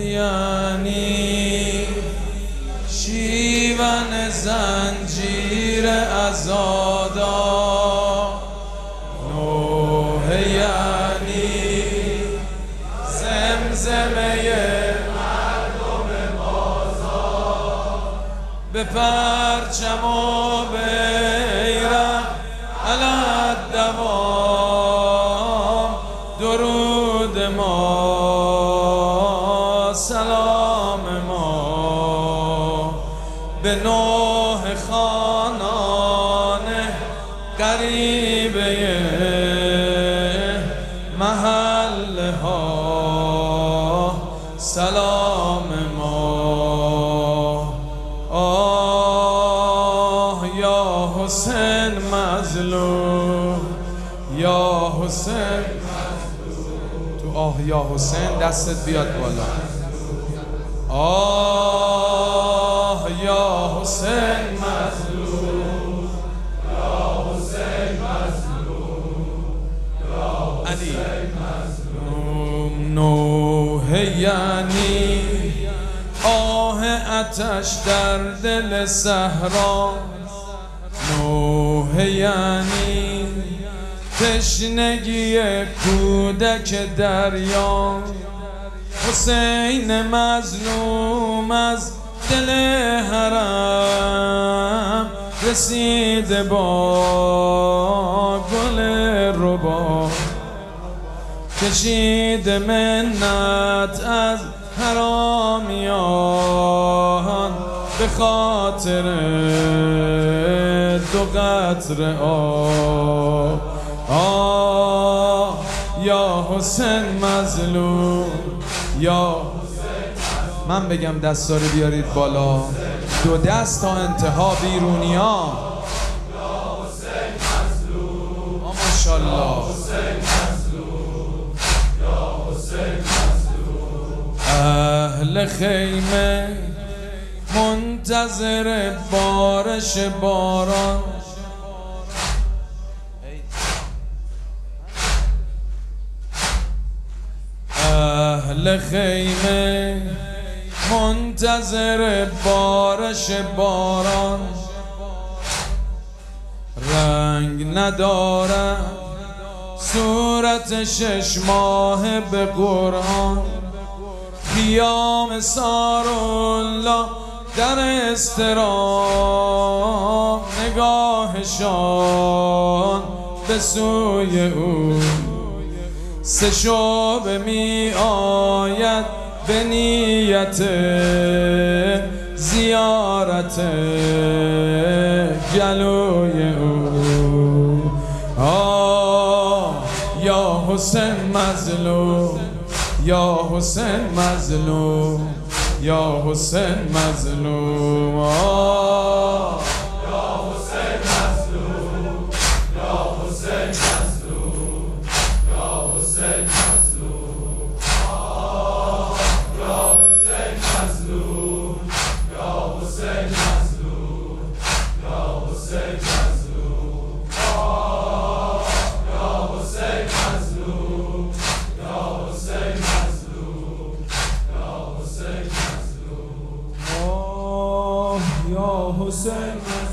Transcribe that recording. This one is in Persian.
یعنی شیون زنجیر عزادا، نوح یعنی زمزمه مردم بازار، به پرچم و بیرق علی الدوام درود ما، سلام ما به نوح خانان غریبه محله ها، سلام ما. آه یا حسین مظلوم، یا حسین تو آه یا حسین دستت بیاد بالا. آه یا حسین مظلوم، یا حسین مظلوم، یا حسین مظلوم. نوح یعنی آه آتش در دل صحرا، نوح یعنی تشنگی کودک دریا، حسین مظلوم از دل حرم رسید با گل ربا، کشید منت از حرامیان به خاطر دو قطره آب. آه یا حسین مظلوم، یا من بگم دستا رو بیارید بالا، دو دست تا انتها بیرونیا. ماشاءالله. اهل خیمه منتظر بارش باران، اهل خیمه منتظر بارش باران، رنگ ندارد صورت 6 ماه به قرآن، قیام سارالله در اضطراب، نگاهشان به سوی او سه شعبه می آید به نیت زیارت جلوی او. آه یا حسین مظلوم، یا حسین مظلوم، یا حسین مظلوم. آه یا حسین مظلوم، یا حسین مظلوم، یا حسین مظلوم. آه یا حسین مظلوم، یا حسین مظلوم، یا حسین مظلوم. آه یا حسین مظلوم، یا حسین مظلوم، یا حسین مظلوم. آه یا حسین مظلوم.